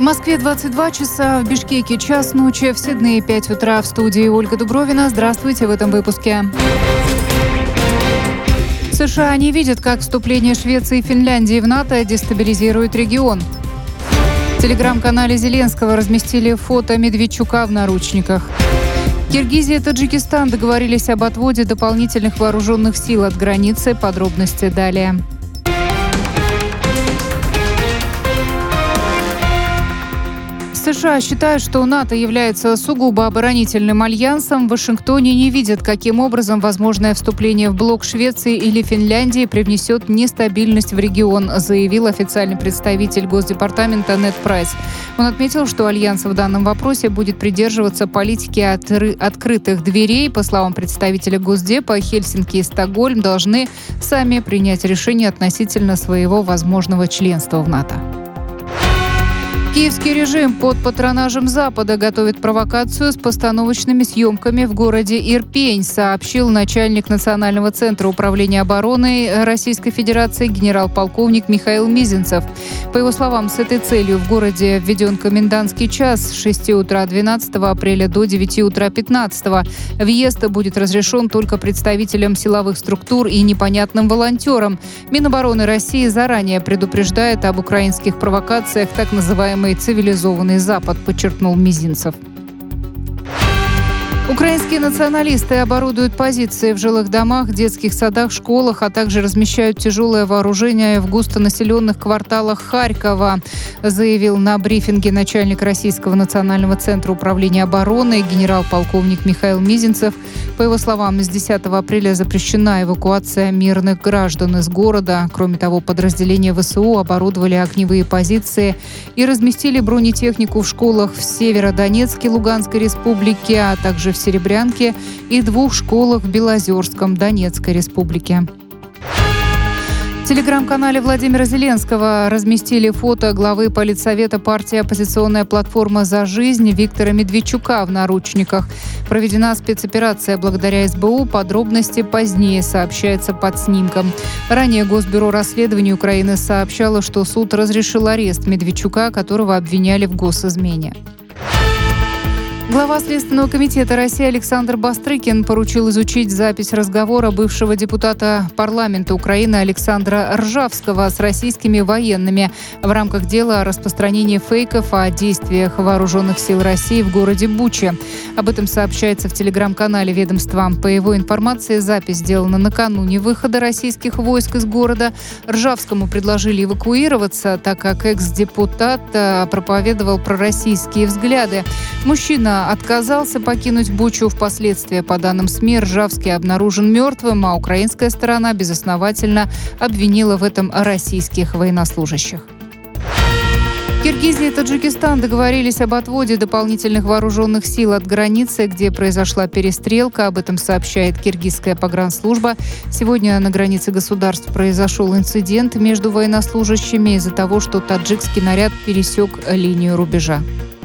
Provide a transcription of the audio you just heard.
Москве 22 часа, в Бишкеке час ночи, в Сиднее 5 утра. В студии Ольга Дубровина. Здравствуйте в этом выпуске. США не видят, как вступление Швеции и Финляндии в НАТО дестабилизирует регион. В телеграм-канале Зеленского разместили фото Медведчука в наручниках. Киргизия и Таджикистан договорились об отводе дополнительных вооруженных сил от границы. Подробности далее. США считают, что НАТО является сугубо оборонительным альянсом. В Вашингтоне не видят, каким образом возможное вступление в блок Швеции или Финляндии привнесет нестабильность в регион, заявил официальный представитель Госдепартамента Нед Прайс. Он отметил, что альянс в данном вопросе будет придерживаться политики открытых дверей. По словам представителя Госдепа, Хельсинки и Стокгольм должны сами принять решение относительно своего возможного членства в НАТО. Киевский режим под патронажем Запада готовит провокацию с постановочными съемками в городе Ирпень, сообщил начальник Национального центра управления обороной Российской Федерации генерал-полковник Михаил Мизинцев. По его словам, с этой целью в городе введен комендантский час с 6 утра 12 апреля до 9 утра 15. Въезд будет разрешен только представителям силовых структур и непонятным волонтерам. Минобороны России заранее предупреждает об украинских провокациях так называемой «цивилизованный Запад», подчеркнул Мизинцев. Украинские националисты оборудуют позиции в жилых домах, детских садах, школах, а также размещают тяжелое вооружение в густонаселенных кварталах Харькова, заявил на брифинге начальник Российского национального центра управления обороной генерал-полковник Михаил Мизинцев. По его словам, с 10 апреля запрещена эвакуация мирных граждан из города. Кроме того, подразделения ВСУ оборудовали огневые позиции и разместили бронетехнику в школах в Северодонецке Луганской республики, а также в Серебрянке и 2 школах в Белозерском Донецкой республике. В телеграм-канале Владимира Зеленского разместили фото главы политсовета партии «Оппозиционная платформа за жизнь» Виктора Медведчука в наручниках. Проведена спецоперация благодаря СБУ. Подробности позднее, сообщается под снимком. Ранее Госбюро расследований Украины сообщало, что суд разрешил арест Медведчука, которого обвиняли в госизмене. Глава Следственного комитета России Александр Бастрыкин поручил изучить запись разговора бывшего депутата парламента Украины Александра Ржавского с российскими военными в рамках дела о распространении фейков о действиях вооруженных сил России в городе Буча. Об этом сообщается в телеграм-канале ведомства. По его информации, запись сделана накануне выхода российских войск из города. Ржавскому предложили эвакуироваться, так как экс-депутат проповедовал пророссийские взгляды. Мужчина отказался покинуть Бучу. Впоследствии, по данным СМИ, Ржавский обнаружен мертвым, а украинская сторона безосновательно обвинила в этом российских военнослужащих. Киргизия и Таджикистан договорились об отводе дополнительных вооруженных сил от границы, где произошла перестрелка. Об этом сообщает киргизская погранслужба. Сегодня на границе государств произошел инцидент между военнослужащими из-за того, что таджикский наряд пересек линию рубежа.